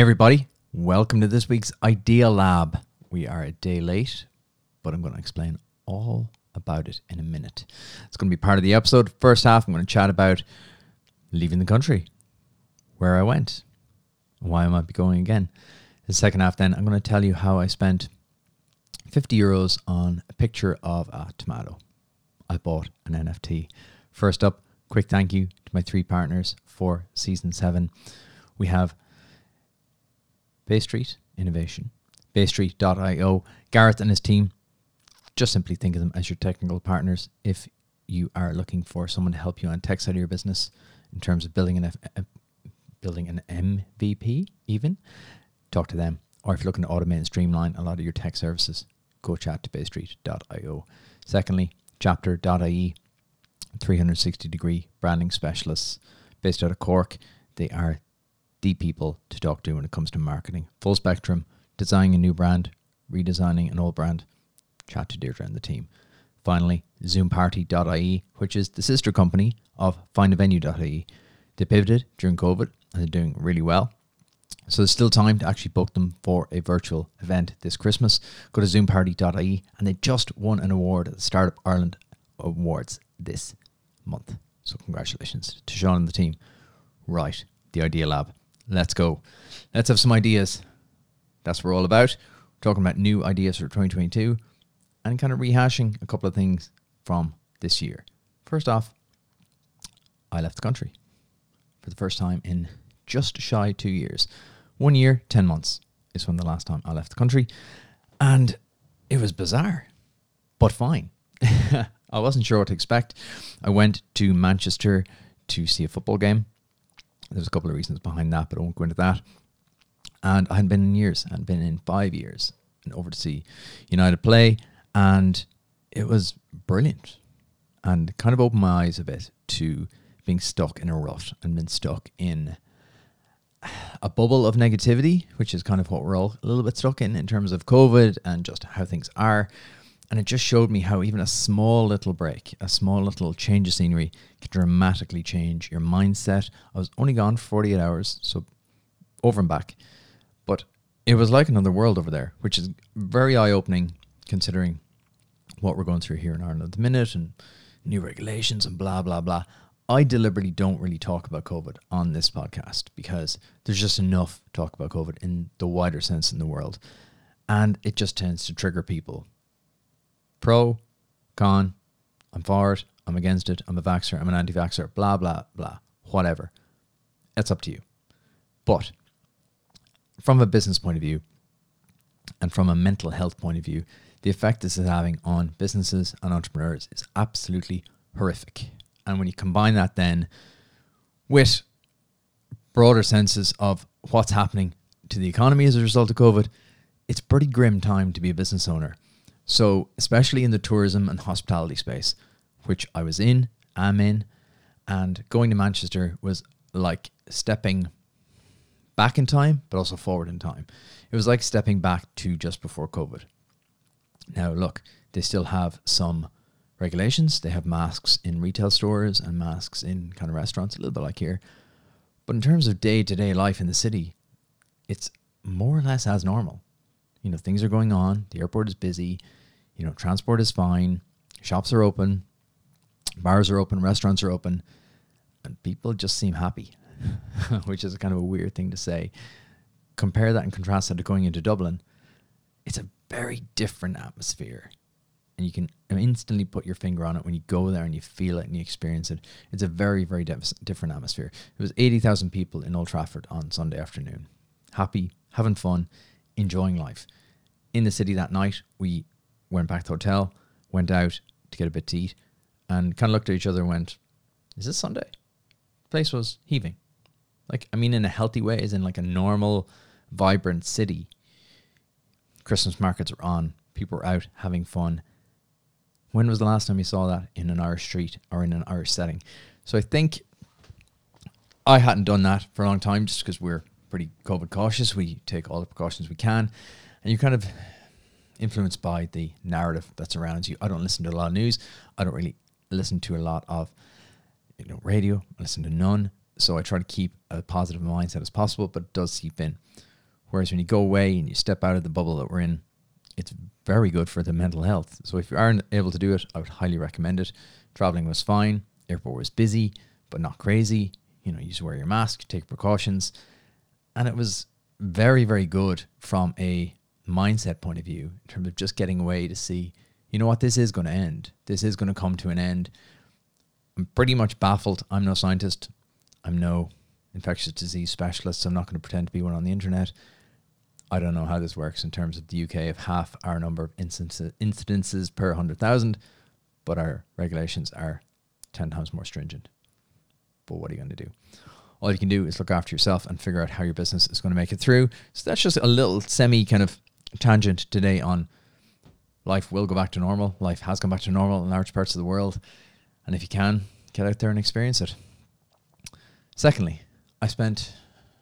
everybody, welcome to this week's Idea Lab. We are a day late, but I'm going to explain all about it in a minute. It's going to be part of the episode. First half, I'm going to chat about leaving the country, where I went, why I might be going again. The second half then, I'm going to tell you how I spent €50 on a picture of a tomato. I bought an NFT. First up, quick thank you to my 3 partners for Season 7. We have Bay Street Innovation, baystreet.io. Gareth and his team, just simply think of them as your technical partners. If you are looking for someone to help you on tech side of your business in terms of building an MVP even, talk to them. Or if you're looking to automate and streamline a lot of your tech services, go chat to baystreet.io. Secondly, chapter.ie, 360-degree branding specialists based out of Cork. They are the people to talk to when it comes to marketing. Full spectrum, designing a new brand, redesigning an old brand. Chat to Deirdre and the team. Finally, zoomparty.ie, which is the sister company of findavenue.ie. They pivoted during COVID and they're doing really well. So there's still time to actually book them for a virtual event this Christmas. Go to zoomparty.ie, and they just won an award at the Startup Ireland Awards this month. So congratulations to Sean and the team. Right, the Idea Lab. Let's go. Let's have some ideas. That's what we're all about. We're talking about new ideas for 2022 and kind of rehashing a couple of things from this year. First off, I left the country for the first time in just shy of 2 years. 1 year, 10 months is when the last time I left the country. And it was bizarre, but fine. I wasn't sure what to expect. I went to Manchester to see a football game. There's a couple of reasons behind that, but I won't go into that. And I hadn't been in years. I hadn't been in 5 years. And over to see United play. And it was brilliant. And kind of opened my eyes a bit to being stuck in a rut and been stuck in a bubble of negativity, which is kind of what we're all a little bit stuck in terms of COVID and just how things are. And it just showed me how even a small little break, a small little change of scenery can dramatically change your mindset. I was only gone for 48 hours, so over and back. But it was like another world over there, which is very eye-opening considering what we're going through here in Ireland at the minute and new regulations and blah, blah, blah. I deliberately don't really talk about COVID on this podcast because there's just enough talk about COVID in the wider sense in the world. And it just tends to trigger people. Pro, con, I'm for it, I'm against it, I'm a vaxxer, I'm an anti-vaxxer, blah, blah, blah, whatever. It's up to you. But from a business point of view and from a mental health point of view, the effect this is having on businesses and entrepreneurs is absolutely horrific. And when you combine that then with broader senses of what's happening to the economy as a result of COVID, it's a pretty grim time to be a business owner. So especially in the tourism and hospitality space, which I was in, am in, and going to Manchester was like stepping back in time, but also forward in time. It was like stepping back to just before COVID. Now, look, they still have some regulations. They have masks in retail stores and masks in kind of restaurants, a little bit like here. But in terms of day-to-day life in the city, it's more or less as normal. Things are going on. The airport is busy. Transport is fine. Shops are open. Bars are open. Restaurants are open. And people just seem happy, which is kind of a weird thing to say. Compare that and contrast that to going into Dublin. It's a very different atmosphere. And you can instantly put your finger on it when you go there and you feel it and you experience it. It's a very, very different atmosphere. There was 80,000 people in Old Trafford on Sunday afternoon. Happy, having fun, enjoying life. In the city that night, we went back to the hotel, went out to get a bit to eat, and kind of looked at each other and went, is this Sunday? The place was heaving. In a healthy way, as in like a normal, vibrant city. Christmas markets were on. People were out having fun. When was the last time you saw that in an Irish street or in an Irish setting? So I think I hadn't done that for a long time just because we're pretty COVID cautious. We take all the precautions we can. And you're kind of influenced by the narrative that surrounds you. I don't listen to a lot of news. I don't really listen to a lot of radio. I listen to none. So I try to keep a positive mindset as possible, but it does seep in. Whereas when you go away and you step out of the bubble that we're in, it's very good for the mental health. So if you aren't able to do it, I would highly recommend it. Traveling was fine. Airport was busy, but not crazy. You just wear your mask, take precautions. And it was very, very good from a mindset point of view in terms of just getting away to see, what, this is going to end. This is going to come to an end. I'm pretty much baffled. I'm no scientist. I'm no infectious disease specialist. So I'm not going to pretend to be one on the internet. I don't know how this works in terms of the UK of half our number of incidences per 100,000, but our regulations are 10 times more stringent. But what are you going to do? All you can do is look after yourself and figure out how your business is going to make it through. So that's just a little semi kind of tangent today on life will go back to normal. Life has gone back to normal in large parts of the world. And if you can, get out there and experience it. Secondly, I spent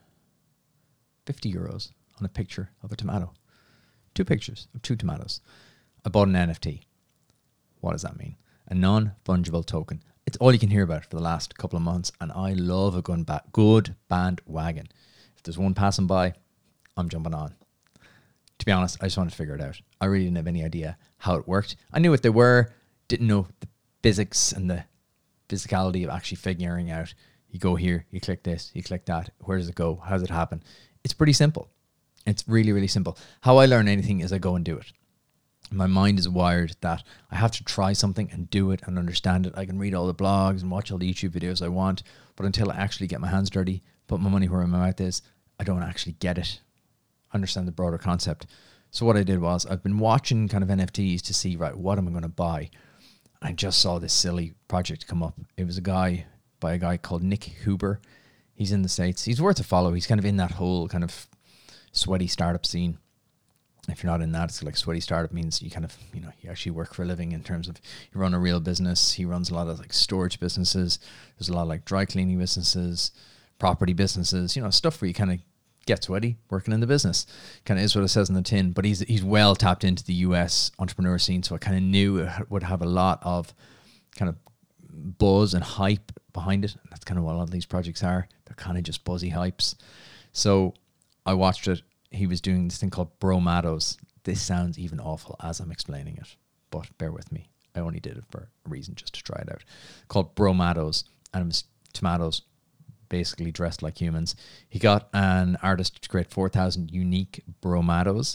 50 euros on a picture of a tomato. 2 pictures of 2 tomatoes. I bought an NFT. What does that mean? A non-fungible token. It's all you can hear about for the last couple of months, and I love a good bandwagon. If there's one passing by, I'm jumping on. To be honest, I just wanted to figure it out. I really didn't have any idea how it worked. I knew what they were, didn't know the physics and the physicality of actually figuring out. You go here, you click this, you click that. Where does it go? How does it happen? It's pretty simple. It's really, really simple. How I learn anything is I go and do it. My mind is wired that I have to try something and do it and understand it. I can read all the blogs and watch all the YouTube videos I want, but until I actually get my hands dirty, put my money where my mouth is, I don't actually get it, understand the broader concept. So what I did was I've been watching kind of NFTs to see, right, what am I going to buy? I just saw this silly project come up. It was a guy called Nick Huber. He's in the States. He's worth a follow. He's kind of in that whole kind of sweaty startup scene. If you're not in that, it's like sweaty startup means you kind of, you actually work for a living in terms of you run a real business. He runs a lot of like storage businesses. There's a lot of like dry cleaning businesses, property businesses, stuff where you kind of get sweaty working in the business. Kind of is what it says in the tin, but he's well tapped into the US entrepreneur scene. So I kind of knew it would have a lot of kind of buzz and hype behind it. And that's kind of what a lot of these projects are. They're kind of just buzzy hypes. So I watched it. He was doing this thing called Bromados. This sounds even awful as I'm explaining it, but bear with me. I only did it for a reason, just to try it out. Called Bromados, and it was tomatoes basically dressed like humans. He got an artist to create 4,000 unique Bromados,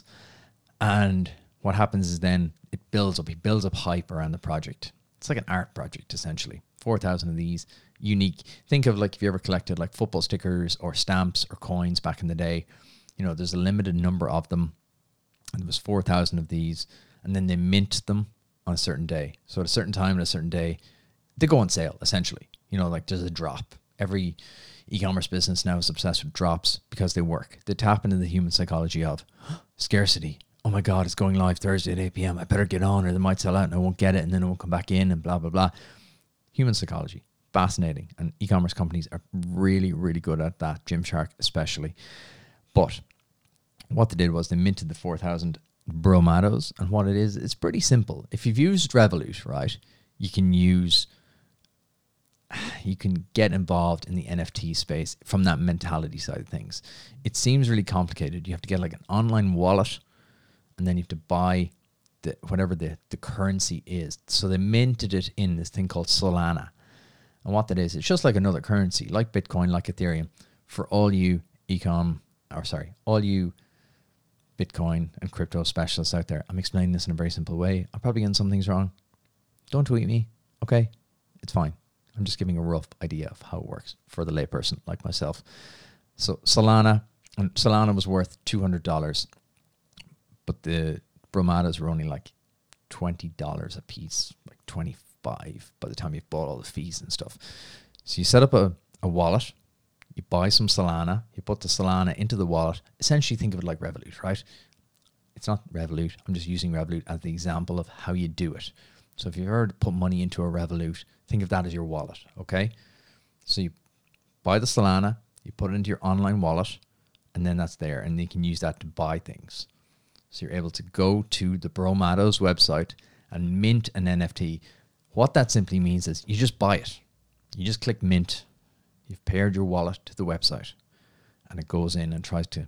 and what happens is then it builds up. He builds up hype around the project. It's like an art project, essentially. 4,000 of these unique. Think of like if you ever collected like football stickers or stamps or coins back in the day. There's a limited number of them, and there was 4,000 of these, and then they mint them on a certain day. So at a certain time and a certain day, they go on sale, essentially. Like there's a drop. Every e-commerce business now is obsessed with drops because they work. They tap into the human psychology of scarcity. Oh my God, it's going live Thursday at 8 p.m. I better get on or they might sell out and I won't get it and then it won't come back in and blah, blah, blah. Human psychology. Fascinating. And e-commerce companies are really, really good at that. Gymshark especially. But what they did was they minted the 4,000 Bromados. And what it is, it's pretty simple. If you've used Revolut, right, you can get involved in the NFT space from that mentality side of things. It seems really complicated. You have to get like an online wallet and then you have to buy whatever the currency is. So they minted it in this thing called Solana. And what that is, it's just like another currency, like Bitcoin, like Ethereum, for all you all you Bitcoin and crypto specialists out there. I'm explaining this in a very simple way. I'm probably getting some things wrong. Don't tweet me, okay? It's fine. I'm just giving a rough idea of how it works for the layperson like myself. So Solana was worth $200, but the Bromados were only like $20 a piece, like $25 by the time you've bought all the fees and stuff. So you set up a wallet. You buy some Solana, you put the Solana into the wallet. Essentially think of it like Revolut, right? It's not Revolut. I'm just using Revolut as the example of how you do it. So if you've ever put money into a Revolut, think of that as your wallet, okay? So you buy the Solana, you put it into your online wallet, and then that's there. And you can use that to buy things. So you're able to go to the Bromados website and mint an NFT. What that simply means is you just buy it. You just click mint. You've paired your wallet to the website and it goes in and tries to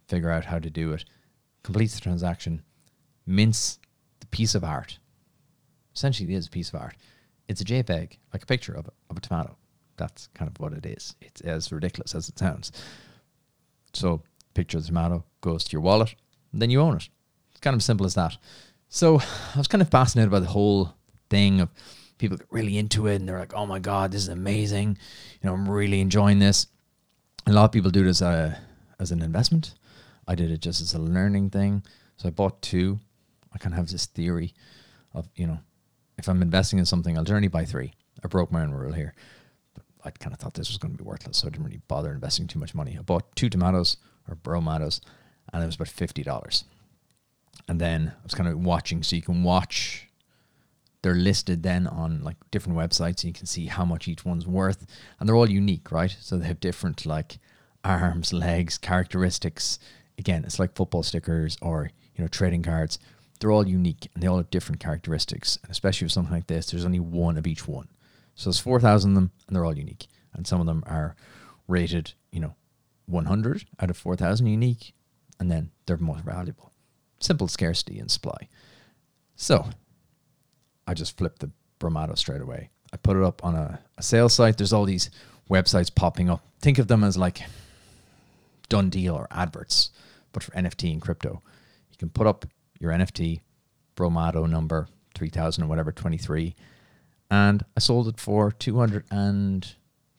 figure out how to do it, completes the transaction, mints the piece of art. Essentially, it is a piece of art. It's a JPEG, like a picture of a tomato. That's kind of what it is. It's as ridiculous as it sounds. So, picture of the tomato goes to your wallet, and then you own it. It's kind of simple as that. So, I was kind of fascinated by the whole thing of people get really into it, and they're like, oh my God, this is amazing. I'm really enjoying this. A lot of people do this as an investment. I did it just as a learning thing. So I bought 2. I kind of have this theory of, if I'm investing in something, I'll generally buy 3. I broke my own rule here. But I kind of thought this was going to be worthless, so I didn't really bother investing too much money. I bought 2 tomatoes, or bromatos, and it was about $50. And then I was kind of watching, so you can watch. They're listed then on like different websites, and you can see how much each one's worth. And they're all unique, right? So they have different like arms, legs, characteristics. Again, it's like football stickers or, trading cards. They're all unique and they all have different characteristics. And especially with something like this, there's only one of each one. So there's 4,000 of them and they're all unique. And some of them are rated, 100 out of 4,000 unique. And then they're most valuable. Simple scarcity and supply. So I just flipped the bromato straight away. I put it up on a sales site. There's all these websites popping up. Think of them as like done deal or adverts, but for NFT and crypto. You can put up your NFT, bromato number 3,000 or whatever, 23, and I sold it for $205.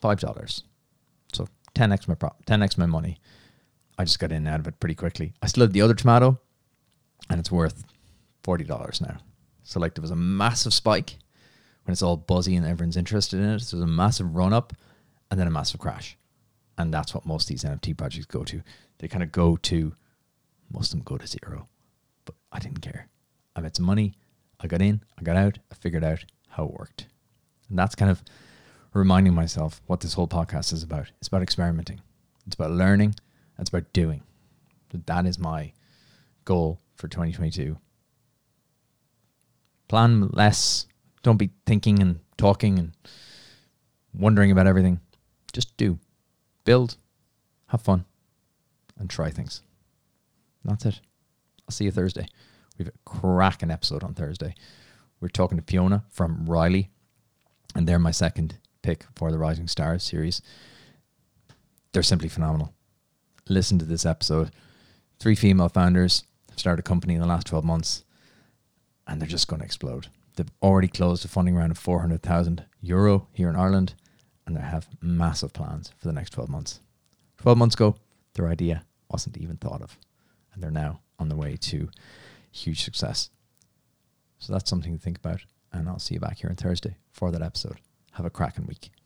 So 10x my money. I just got in and out of it pretty quickly. I still have the other tomato, and it's worth $40 now. So like there was a massive spike when it's all buzzy and everyone's interested in it. So there's a massive run up and then a massive crash. And that's what most of these NFT projects go to. They kind of most of them go to 0. But I didn't care. I made some money. I got in, I got out, I figured out how it worked. And that's kind of reminding myself what this whole podcast is about. It's about experimenting. It's about learning. It's about doing. That is my goal for 2022. Plan less. Don't be thinking and talking and wondering about everything. Just do. Build, have fun, and try things. That's it. I'll see you Thursday. We have a cracking episode on Thursday. We're talking to Fiona from Riley, and they're my second pick for the Rising Stars series. They're simply phenomenal. Listen to this episode. 3 female founders have started a company in the last 12 months, and they're just going to explode. They've already closed a funding round of €400,000 here in Ireland, and they have massive plans for the next 12 months. 12 months ago, their idea wasn't even thought of, and they're now on the way to huge success. So that's something to think about, and I'll see you back here on Thursday for that episode. Have a cracking week.